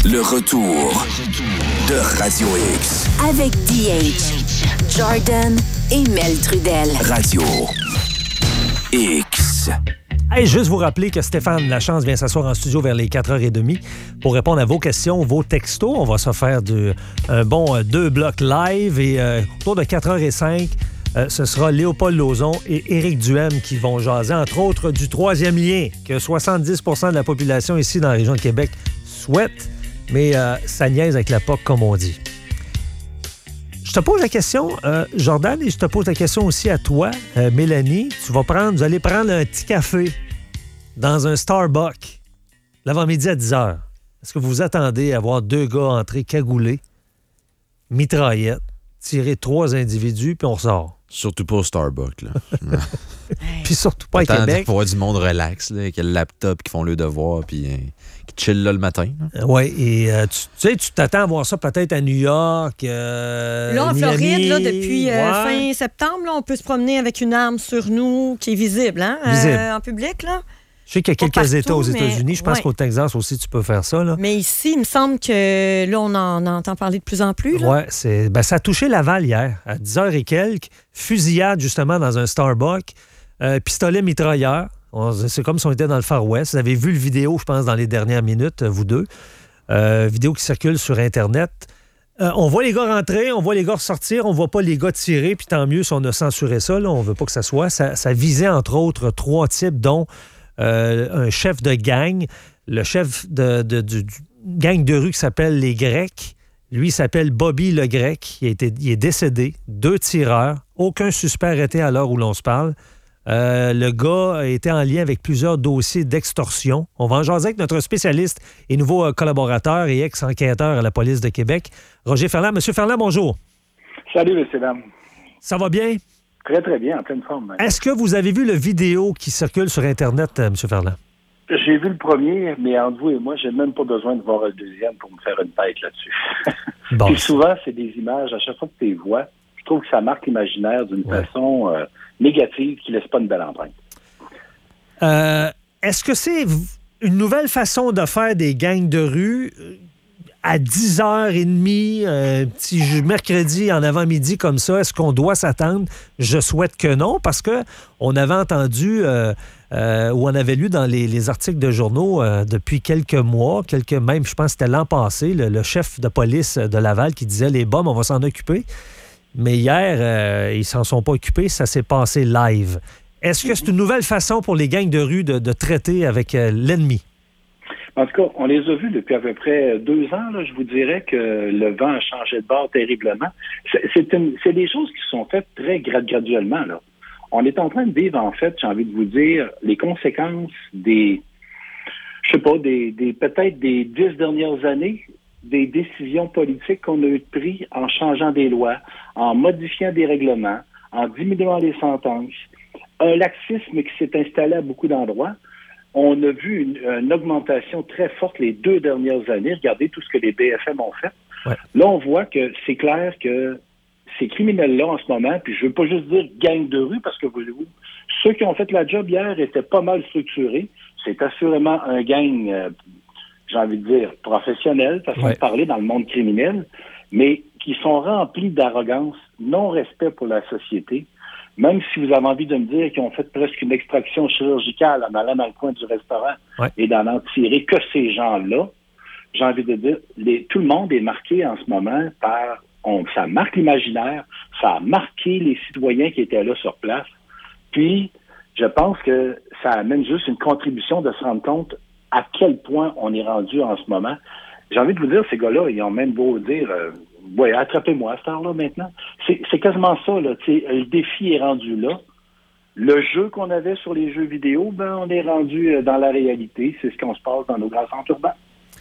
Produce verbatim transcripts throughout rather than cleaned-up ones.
Le retour de Radio X. Avec D H, Jordan et Mel Trudel. Radio X. Hey, juste vous rappeler que Stéphane Lachance vient s'asseoir en studio vers les quatre heures trente pour répondre à vos questions, vos textos. On va se faire du, un bon euh, deux blocs live et euh, autour de quatre heures cinq, euh, ce sera Léopold Lauzon et Éric Duhem qui vont jaser, entre autres, du troisième lien que soixante-dix pour cent de la population ici dans la région de Québec souhaite, mais euh, ça niaise avec la P O C, comme on dit. Je te pose la question, euh, Jordan, et je te pose la question aussi à toi, euh, Mélanie. Tu vas prendre, vous allez prendre un petit café dans un Starbucks l'avant-midi à dix heures. Est-ce que vous vous attendez à voir deux gars entrer cagoulés, mitraillettes, tirer trois individus, puis on ressort? Surtout pas au Starbucks, là. Puis surtout pas à Attends, Québec. Pour voir du monde relax, là, avec le laptop, qui font le devoir, puis euh, qui chill là le matin. Oui, et euh, tu, tu sais, tu t'attends à voir ça peut-être à New York, euh, Là, en Miami. Floride, là, depuis euh, Ouais. fin septembre, là, on peut se promener avec une arme sur nous qui est visible, hein, Visible. euh, en public, là. Je sais qu'il y a Pas quelques partout, États aux mais- États-Unis. Je pense ouais. qu'au Texas aussi, tu peux faire ça. Là. Mais ici, il me semble que là, on en entend parler de plus en plus. Là. Oui, c'est, ben, ça a touché Laval hier, à dix heures et quelques. Fusillade, justement, dans un Starbucks. Euh, pistolet mitrailleur. On- c'est comme si on était dans le Far West. Vous avez vu le vidéo, je pense, dans les dernières minutes, vous deux. Euh, vidéo qui circule sur Internet. Euh, on voit les gars rentrer, on voit les gars ressortir, on voit pas les gars tirer, puis tant mieux si on a censuré ça. Là, on veut pas que ça soit. Ça, ça visait, entre autres, trois types, dont euh, un chef de gang, le chef de, de- du, du gang de rue qui s'appelle les Grecs. Lui, il s'appelle Bobby le Grec. Il, a été, il est décédé. Deux tireurs. Aucun suspect arrêté à l'heure où l'on se parle. Euh, le gars a été en lien avec plusieurs dossiers d'extorsion. On va en jaser avec notre spécialiste et nouveau euh, collaborateur et ex-enquêteur à la police de Québec, Roger Ferland. Monsieur Ferland, bonjour. Salut, messieurs, dames. Ça va bien? Très, très bien, en pleine forme. Hein. Est-ce que vous avez vu le vidéo qui circule sur Internet, euh, Monsieur Ferland? J'ai vu le premier, mais entre vous et moi, j'ai même pas besoin de voir le deuxième pour me faire une tête là-dessus. Bon. Puis souvent, c'est des images, à chaque fois que tu les vois, je trouve que ça marque l'imaginaire d'une Ouais. façon euh, négative qui laisse pas une belle empreinte. Euh, est-ce que c'est v- une nouvelle façon de faire des gangs de rue euh, à dix heures trente, euh, petit ju- mercredi en avant-midi comme ça? Est-ce qu'on doit s'attendre? Je souhaite que non, parce que on avait entendu euh, euh, ou on avait lu dans les, les articles de journaux euh, depuis quelques mois, quelques même, je pense que c'était l'an passé, le, le chef de police de Laval qui disait les bombes, on va s'en occuper. Mais hier, euh, ils s'en sont pas occupés, ça s'est passé live. Est-ce que c'est une nouvelle façon pour les gangs de rue de, de traiter avec euh, l'ennemi? En tout cas, on les a vus depuis à peu près deux ans. Là, je vous dirais que le vent a changé de bord terriblement. C'est, c'est, une- c'est des choses qui sont faites très gra- graduellement. Là. On est en train de vivre, en fait, j'ai envie de vous dire, les conséquences des, je sais pas, des, des peut-être des dix dernières années, des décisions politiques qu'on a eu prises en changeant des lois, en modifiant des règlements, en diminuant les sentences, un laxisme qui s'est installé à beaucoup d'endroits. On a vu une, une augmentation très forte les deux dernières années. Regardez tout ce que les B F M ont fait. Ouais. Là, on voit que c'est clair que ces criminels-là, en ce moment, puis je veux pas juste dire gang de rue, parce que voulez-vous, ceux qui ont fait la job hier étaient pas mal structurés. C'est assurément un gang, euh, j'ai envie de dire, professionnel, façon Ouais. de parler dans le monde criminel, mais qui sont remplis d'arrogance, non-respect pour la société. Même si vous avez envie de me dire qu'ils ont fait presque une extraction chirurgicale en allant dans le coin du restaurant Ouais. et d'en en tirer que ces gens-là, j'ai envie de dire, les, tout le monde est marqué en ce moment par... On, ça marque l'imaginaire, ça a marqué les citoyens qui étaient là sur place. Puis, je pense que ça amène juste une contribution de se rendre compte à quel point on est rendu en ce moment. J'ai envie de vous dire, ces gars-là, ils ont même beau dire... Euh, ouais, attrapez-moi à cette heure-là maintenant. C'est, c'est quasiment ça, là. T'sais, le défi est rendu là. Le jeu qu'on avait sur les jeux vidéo, ben, on est rendu dans la réalité. C'est ce qu'on se passe dans nos grands centres urbains.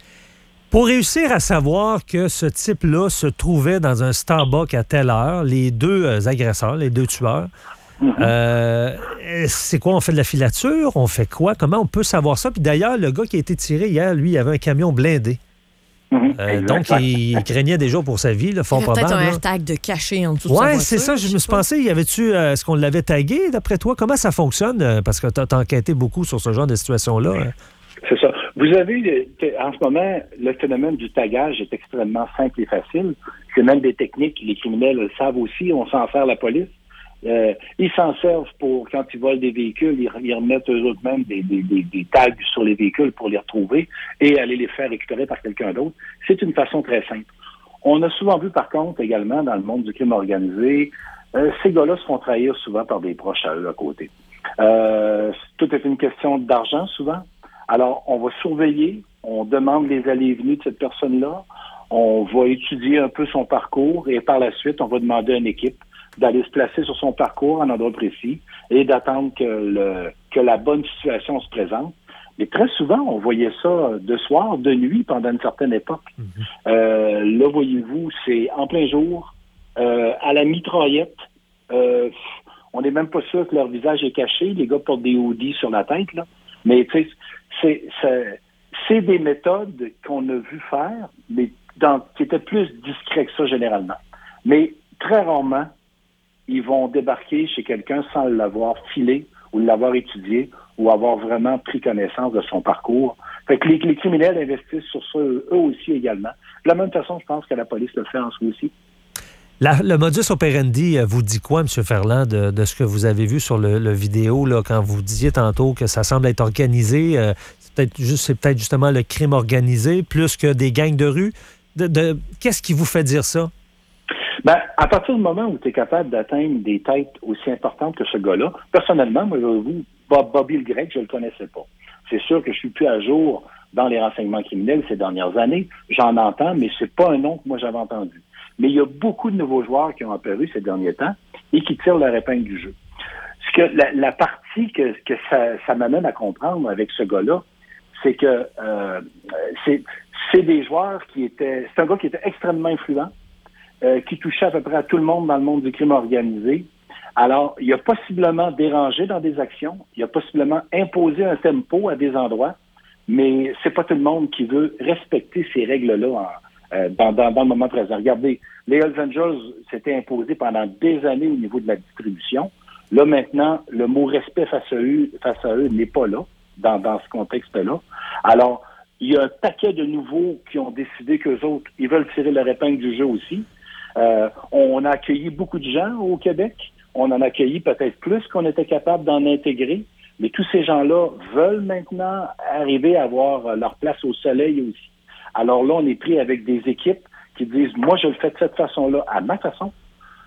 Pour réussir à savoir que ce type-là se trouvait dans un Starbucks à telle heure, les deux euh, agresseurs, les deux tueurs, mm-hmm. euh, c'est quoi? On fait de la filature? On fait quoi? Comment on peut savoir ça? Puis d'ailleurs, le gars qui a été tiré hier, lui, il avait un camion blindé. Mm-hmm. Euh, donc, il, il craignait déjà pour sa vie, là, fort Il y a peut-être probable. un là. AirTag de caché en dessous de sa Oui, voiture. c'est ça. Je me suis pensé, y avait-tu, euh, est-ce qu'on l'avait tagué, d'après toi? Comment ça fonctionne? Euh, Parce que tu as enquêté beaucoup sur ce genre de situation-là. hein. C'est ça. Vous avez, en ce moment, le phénomène du tagage est extrêmement simple et facile. C'est même des techniques, les criminels le savent aussi, on s'en sert la police. Euh, ils s'en servent pour, quand ils volent des véhicules, ils, ils remettent eux-mêmes des, des, des, des tags sur les véhicules pour les retrouver et aller les faire récupérer par quelqu'un d'autre. C'est une façon très simple. On a souvent vu, par contre, également, dans le monde du crime organisé, euh, ces gars-là se font trahir souvent par des proches à eux à côté. Euh, tout est une question d'argent, souvent. Alors, on va surveiller, on demande les allées et venues de cette personne-là, on va étudier un peu son parcours et par la suite, on va demander à une équipe d'aller se placer sur son parcours en endroit précis et d'attendre que, le, que la bonne situation se présente. Mais très souvent, on voyait ça de soir, de nuit, pendant une certaine époque. Mm-hmm. Euh, là, voyez-vous, c'est en plein jour, euh, à la mitraillette. Euh, on n'est même pas sûr que leur visage est caché. Les gars portent des hoodies sur la tête, là. Mais tu sais, c'est, c'est, c'est des méthodes qu'on a vu faire, mais dans, qui étaient plus discrets que ça généralement. Mais très rarement, ils vont débarquer chez quelqu'un sans l'avoir filé ou l'avoir étudié ou avoir vraiment pris connaissance de son parcours. Fait que les, les criminels investissent sur ça, eux aussi également. De la même façon, je pense que la police le fait en ce aussi. La, le modus operandi vous dit quoi, M. Ferland, de, de ce que vous avez vu sur le, le vidéo, là, quand vous disiez tantôt que ça semble être organisé? Euh, c'est, peut-être juste, c'est peut-être justement le crime organisé plus que des gangs de rue. De, de, qu'est-ce qui vous fait dire ça? Ben, à partir du moment où tu es capable d'atteindre des têtes aussi importantes que ce gars-là, personnellement, moi, vous, Bob, Bobby le Grec, je le connaissais pas. C'est sûr que je suis plus à jour dans les renseignements criminels ces dernières années. J'en entends, mais c'est pas un nom que moi j'avais entendu. Mais il y a beaucoup de nouveaux joueurs qui ont apparu ces derniers temps et qui tirent leur épingle du jeu. Ce que la, la partie que, que ça, ça m'amène à comprendre avec ce gars-là, c'est que euh, c'est, c'est des joueurs qui étaient... C'est un gars qui était extrêmement influent, euh, qui touchait à peu près à tout le monde dans le monde du crime organisé. Alors, il a possiblement dérangé dans des actions, il a possiblement imposé un tempo à des endroits, mais c'est pas tout le monde qui veut respecter ces règles-là en, euh, dans, dans, dans le moment présent. Regardez, les Hells Angels s'étaient imposés pendant des années au niveau de la distribution. Là, maintenant, le mot respect face à eux, face à eux n'est pas là, dans, dans ce contexte-là. Alors, il y a un paquet de nouveaux qui ont décidé qu'eux autres, ils veulent tirer leur épingle du jeu aussi. Euh, on a accueilli beaucoup de gens au Québec. On en a accueilli peut-être plus qu'on était capable d'en intégrer. Mais tous ces gens-là veulent maintenant arriver à avoir leur place au soleil aussi. Alors là, on est pris avec des équipes qui disent « Moi, je le fais de cette façon-là, à ma façon.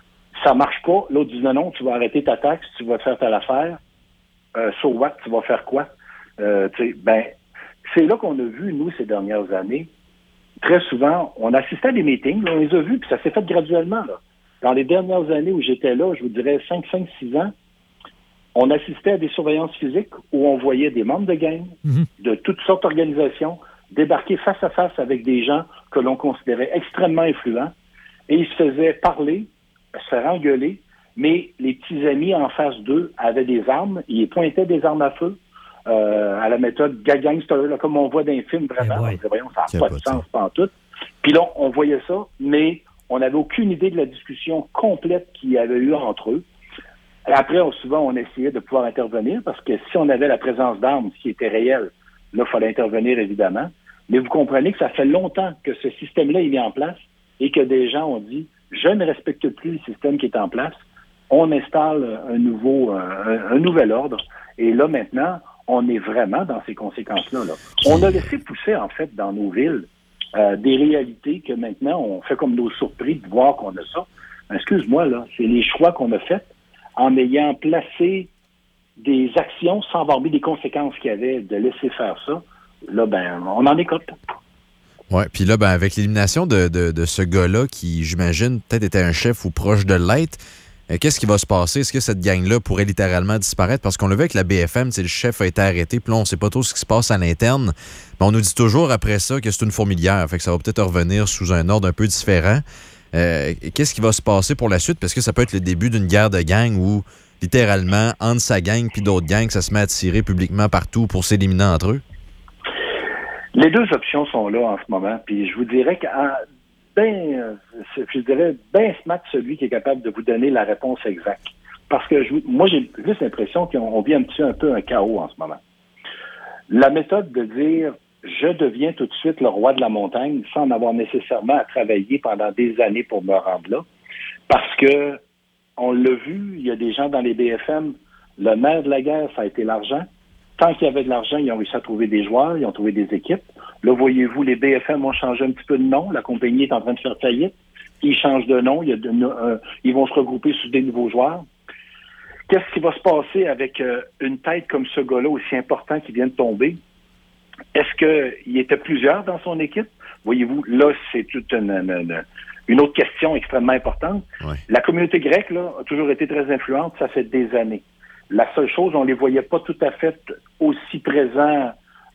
Ça marche pas. » L'autre dit « Non, non, tu vas arrêter ta taxe, tu vas faire telle affaire. Euh, so what, tu vas faire quoi? Euh, » tu sais, ben, c'est là qu'on a vu, nous, ces dernières années, très souvent, on assistait à des meetings, là, on les a vus, puis ça s'est fait graduellement, là. Dans les dernières années où j'étais là, je vous dirais cinq, cinq, six ans, on assistait à des surveillances physiques où on voyait des membres de gang, mm-hmm. de toutes sortes d'organisations, débarquer face à face avec des gens que l'on considérait extrêmement influents, et ils se faisaient parler, se faire engueuler, mais les petits amis en face d'eux avaient des armes, ils pointaient des armes à feu, euh, à la méthode gangster, là, comme on voit dans les films, vraiment. On disait, voyons, ça n'a pas de sens, pas en tout. Puis là, on voyait ça, mais on n'avait aucune idée de la discussion complète qu'il y avait eu entre eux. Après, on, souvent, on essayait de pouvoir intervenir parce que si on avait la présence d'armes, ce qui était réel, là, il fallait intervenir, évidemment. Mais vous comprenez que ça fait longtemps que ce système-là est mis en place et que des gens ont dit « Je ne respecte plus le système qui est en place. On installe un nouveau, un, un nouvel ordre. » Et là, maintenant, on est vraiment dans ces conséquences-là. Là. On a laissé pousser, en fait, dans nos villes, Euh, des réalités que maintenant, on fait comme nos surpris de voir qu'on a ça. Excuse-moi, là, c'est les choix qu'on a faits en ayant placé des actions sans avoir mis des conséquences qu'il y avait de laisser faire ça. Là, ben, on en écoute. Oui, puis là, ben, avec l'élimination de, de, de ce gars-là, qui, j'imagine, peut-être était un chef ou proche de l'être, euh, qu'est-ce qui va se passer? Est-ce que cette gang-là pourrait littéralement disparaître? Parce qu'on l'a vu avec la B F M, le chef a été arrêté, puis là, on ne sait pas trop ce qui se passe à l'interne. Mais on nous dit toujours après ça que c'est une fourmilière, fait que ça va peut-être revenir sous un ordre un peu différent. Euh, qu'est-ce qui va se passer pour la suite? Parce que ça peut être le début d'une guerre de gang où, littéralement, entre sa gang puis d'autres gangs, ça se met à tirer publiquement partout pour s'éliminer entre eux. Les deux options sont là en ce moment, puis je vous dirais que ben, je dirais ben smart celui qui est capable de vous donner la réponse exacte. Parce que je, moi, j'ai juste l'impression qu'on vit un petit un peu un chaos en ce moment. La méthode de dire je deviens tout de suite le roi de la montagne sans en avoir nécessairement à travailler pendant des années pour me rendre là. Parce que, on l'a vu, il y a des gens dans les B F M, le nerf de la guerre, ça a été l'argent. Tant qu'il y avait de l'argent, ils ont réussi à trouver des joueurs, ils ont trouvé des équipes. Là, voyez-vous, les B F M ont changé un petit peu de nom. La compagnie est en train de faire faillite. Ils changent de nom. Il y a de, euh, ils vont se regrouper sous des nouveaux joueurs. Qu'est-ce qui va se passer avec euh, une tête comme ce gars-là, aussi important qui vient de tomber? Est-ce qu'il était plusieurs dans son équipe? Voyez-vous, là, c'est toute une, une, une autre question extrêmement importante. Ouais. La communauté grecque, là, a toujours été très influente. Ça fait des années. La seule chose, on les voyait pas tout à fait aussi présents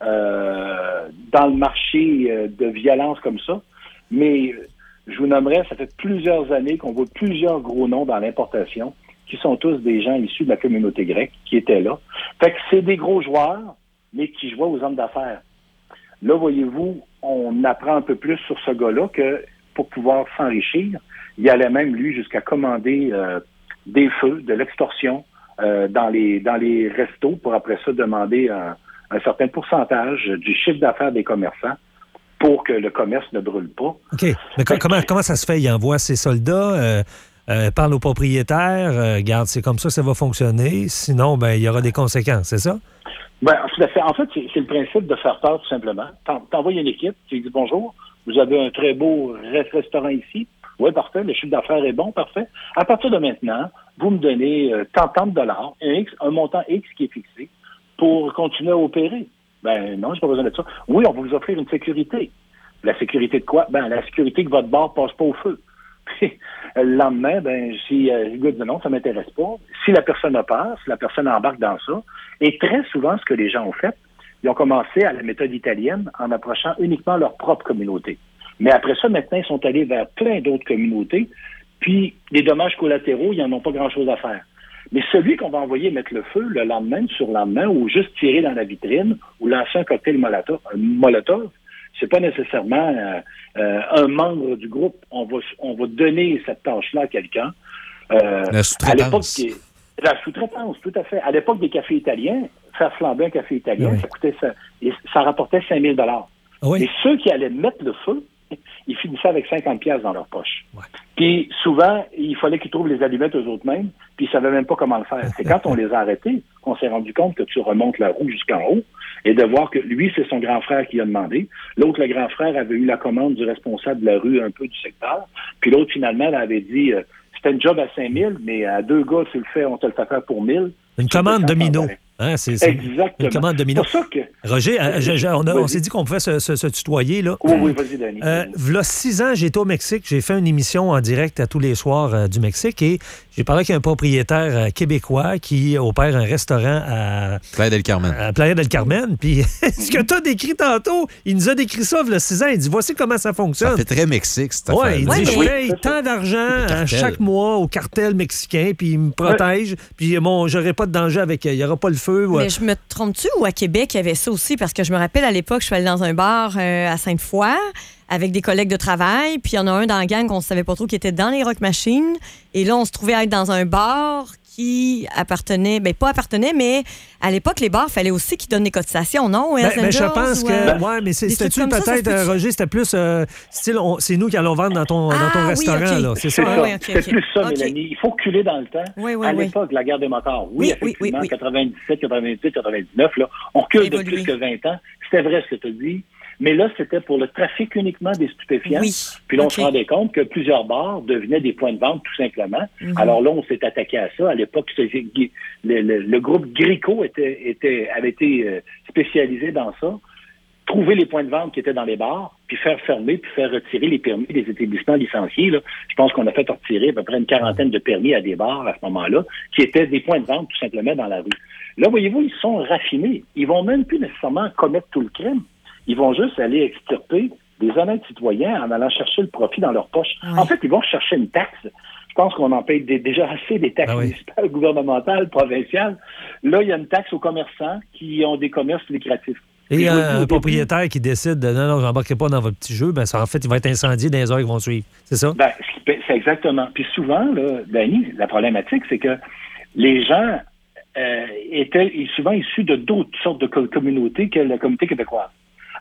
euh, dans le marché euh, de violence comme ça. Mais je vous nommerais, ça fait plusieurs années qu'on voit plusieurs gros noms dans l'importation qui sont tous des gens issus de la communauté grecque qui étaient là. Fait que c'est des gros joueurs, mais qui jouaient aux hommes d'affaires. Là, voyez-vous, on apprend un peu plus sur ce gars-là que pour pouvoir s'enrichir, il allait même, lui, jusqu'à commander euh, des feux, de l'extorsion, Euh, dans les dans les restos pour après ça demander un, un certain pourcentage du chiffre d'affaires des commerçants pour que le commerce ne brûle pas. OK. Mais fait comment, que, comment ça se fait? Il envoie ses soldats, euh, euh, parle aux propriétaires, euh, regarde, c'est comme ça que ça va fonctionner. Sinon, ben il y aura des conséquences, c'est ça? Ben, tout à fait. En fait, c'est, c'est le principe de faire peur, tout simplement. T'en, t'envoies une équipe, tu lui dis bonjour, vous avez un très beau restaurant ici. Oui, parfait, le chiffre d'affaires est bon, parfait. À partir de maintenant, vous me donnez euh, tant, tant de dollars, un, X, un montant X qui est fixé pour continuer à opérer. Ben non, j'ai pas besoin de ça. Oui, on va vous offrir une sécurité. La sécurité de quoi? Ben la sécurité que votre bar passe pas au feu. Puis, le lendemain, ben si euh, le gars dit non, ça m'intéresse pas. Si la personne a peur, si la personne embarque dans ça, et très souvent, ce que les gens ont fait, ils ont commencé à la méthode italienne en approchant uniquement leur propre communauté. Mais après ça, maintenant, ils sont allés vers plein d'autres communautés, puis les dommages collatéraux, ils n'en ont pas grand-chose à faire. Mais celui qu'on va envoyer mettre le feu le lendemain, le surlendemain, ou juste tirer dans la vitrine, ou lancer un cocktail molotov, molotov c'est pas nécessairement euh, euh, un membre du groupe. On va, on va donner cette tâche-là à quelqu'un. Euh, la sous-traitance. À l'époque, la sous-traitance, tout à fait. À l'époque des cafés italiens, faire flamber un café italien, oui. ça coûtait ça, ça rapportait cinq mille dollars. Oui. Et ceux qui allaient mettre le feu, ils finissaient avec cinquante piastres dans leur poche. Ouais. Puis souvent, il fallait qu'ils trouvent les allumettes eux-mêmes, puis ils ne savaient même pas comment le faire. C'est quand on les a arrêtés qu'on s'est rendu compte que tu remontes la roue jusqu'en haut et de voir que lui, c'est son grand frère qui a demandé. L'autre, le grand frère, avait eu la commande du responsable de la rue un peu du secteur. Puis l'autre, finalement, elle avait dit, euh, c'était une job à cinq mille, mais à deux gars, tu le fais, on te le fait faire pour mille. Une commande domino. Hein, c'est, c'est Exactement. Une commande domino. C'est pour ça que... Roger, euh, je, je, on, a, on s'est dit qu'on pouvait se, se, se tutoyer. Là. Oui, oui, vas-y, Danny. Euh, V'là six ans, j'étais au Mexique. J'ai fait une émission en direct à tous les soirs euh, du Mexique et j'ai parlé avec un propriétaire euh, québécois qui opère un restaurant à Playa del Carmen. À Playa del Carmen. Puis ce que tu as décrit tantôt, il nous a décrit ça v'là six ans. Il dit voici comment ça fonctionne. Ça fait très Mexique, cette ouais, affaire. Il ouais, dit mais... je paye tant d'argent à chaque mois au cartel mexicain, puis il me protège. Ouais. Puis bon, j'aurai pas de danger avec. Il n'y aura pas le feu. Mais je me trompes-tu ou à Québec, il y avait ça aussi? Parce que je me rappelle, à l'époque, je suis allée dans un bar euh, à Sainte-Foy avec des collègues de travail, puis il y en a un dans la gang qu'on ne savait pas trop qui était dans les Rock Machines. Et là, on se trouvait à être dans un bar qui appartenait, bien pas appartenait, mais à l'époque, les bars, il fallait aussi qu'ils donnent des cotisations, non? Ben, ben, je pense ou, que, euh, ouais, mais c'est, c'était-tu peut-être, ça, ça Roger, c'était plus, euh, style, on, c'est nous qui allons vendre dans ton, ah, dans ton oui, restaurant, okay. là, c'est, c'est ça? ça. Oui, okay, c'est okay. plus ça, okay. Mélanie. Il faut reculer dans le temps. Oui, oui, à oui. l'époque, la guerre des motards, oui, oui effectivement, oui, oui, oui. quatre-vingt-dix-sept, quatre-vingt-dix-huit, quatre-vingt-dix-neuf, là, on recule de plus que vingt ans. C'était vrai ce que tu as dit. Mais là, c'était pour le trafic uniquement des stupéfiants. Oui. Puis là, on okay. se rendait compte que plusieurs bars devenaient des points de vente, tout simplement. Mm-hmm. Alors là, on s'est attaqué à ça. À l'époque, le, le, le groupe Grico était, était, avait été euh, spécialisé dans ça. Trouver les points de vente qui étaient dans les bars, puis faire fermer, puis faire retirer les permis des établissements licenciés. Là. Je pense qu'on a fait retirer à peu près une quarantaine de permis à des bars à ce moment-là, qui étaient des points de vente, tout simplement, dans la rue. Là, voyez-vous, ils sont raffinés. Ils vont même plus nécessairement commettre tout le crime. Ils vont juste aller extirper des honnêtes citoyens en allant chercher le profit dans leur poche. Oui. En fait, ils vont chercher une taxe. Je pense qu'on en paye des, déjà assez des taxes ah oui. municipales, gouvernementales, provinciales. Là, il y a une taxe aux commerçants qui ont des commerces lucratifs. Et un, un propriétaire qui décide de non, non, je n'embarquerai pas dans votre petit jeu, ben ça, en fait, il va être incendié dans les heures qui vont suivre. C'est ça? Ben, c'est exactement. Puis souvent, là, Danny, la problématique, c'est que les gens euh, étaient souvent issus de d'autres sortes de communautés que la communauté québécoise.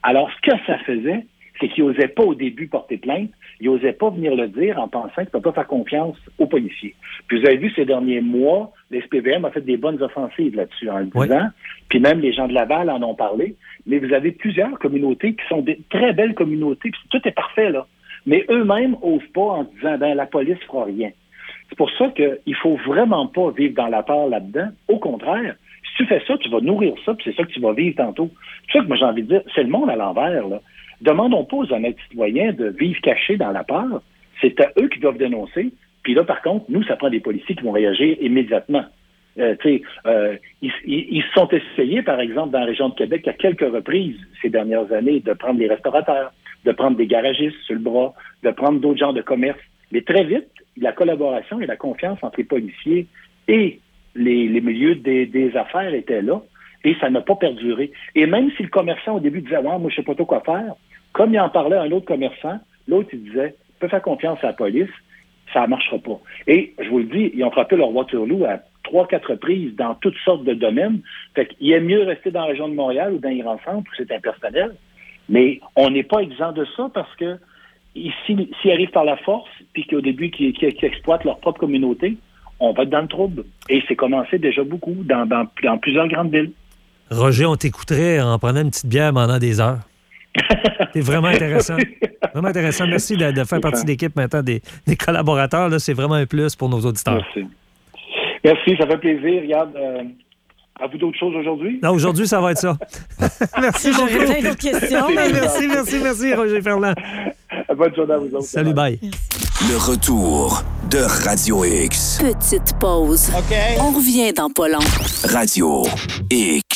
Alors, ce que ça faisait, c'est qu'ils n'osaient pas au début porter plainte, ils n'osaient pas venir le dire en pensant qu'ils ne peuvent pas faire confiance aux policiers. Puis vous avez vu ces derniers mois, l'S P V M a fait des bonnes offensives là-dessus en le disant, oui. Puis même les gens de Laval en ont parlé, mais vous avez plusieurs communautés qui sont des très belles communautés, puis tout est parfait là. Mais eux-mêmes n'osent pas en disant, ben la police ne fera rien. C'est pour ça qu'il ne faut vraiment pas vivre dans la peur là-dedans. Au contraire, si tu fais ça, tu vas nourrir ça, puis c'est ça que tu vas vivre tantôt. C'est ça que moi j'ai envie de dire, c'est le monde à l'envers, là. Demandons pas aux honnêtes citoyens de vivre cachés dans la peur. C'est à eux qui doivent dénoncer. Puis là, par contre, nous, ça prend des policiers qui vont réagir immédiatement. Euh, euh, ils, ils, ils se sont essayés, par exemple, dans la région de Québec, à quelques reprises ces dernières années, de prendre les restaurateurs, de prendre des garagistes sur le bras, de prendre d'autres genres de commerce. Mais très vite, la collaboration et la confiance entre les policiers et les, les milieux des, des affaires étaient là. Et ça n'a pas perduré. Et même si le commerçant, au début, disait « Ouais, moi, je sais pas trop quoi faire », comme il en parlait à un autre commerçant, l'autre, il disait « peut faire confiance à la police, ça ne marchera pas ». Et, je vous le dis, ils ont frappé leur Waterloo à trois, quatre reprises dans toutes sortes de domaines. Fait qu'il est mieux rester dans la région de Montréal ou dans les rencontres où c'est impersonnel. Mais on n'est pas exempt de ça parce que s'ils si, arrivent par la force, puis qu'au début, qu'ils qui, qui exploitent leur propre communauté, on va être dans le trouble. Et c'est commencé déjà beaucoup dans, dans, dans plusieurs grandes villes. Roger, on t'écouterait en prenant une petite bière pendant des heures. C'est vraiment intéressant. Vraiment intéressant. Merci de, de faire partie de l'équipe maintenant des, des collaborateurs. Là, c'est vraiment un plus pour nos auditeurs. Merci. Merci, ça fait plaisir. Regarde, euh, à vous d'autres choses aujourd'hui? Non, aujourd'hui, ça va être ça. Merci beaucoup. J'aurais plein d'autres questions. Mais... Merci, merci, merci, Roger Ferland. Bonne journée à vous autres. Salut, bye. Le retour de Radio X. Petite pause. OK. On revient dans pas long. Radio X.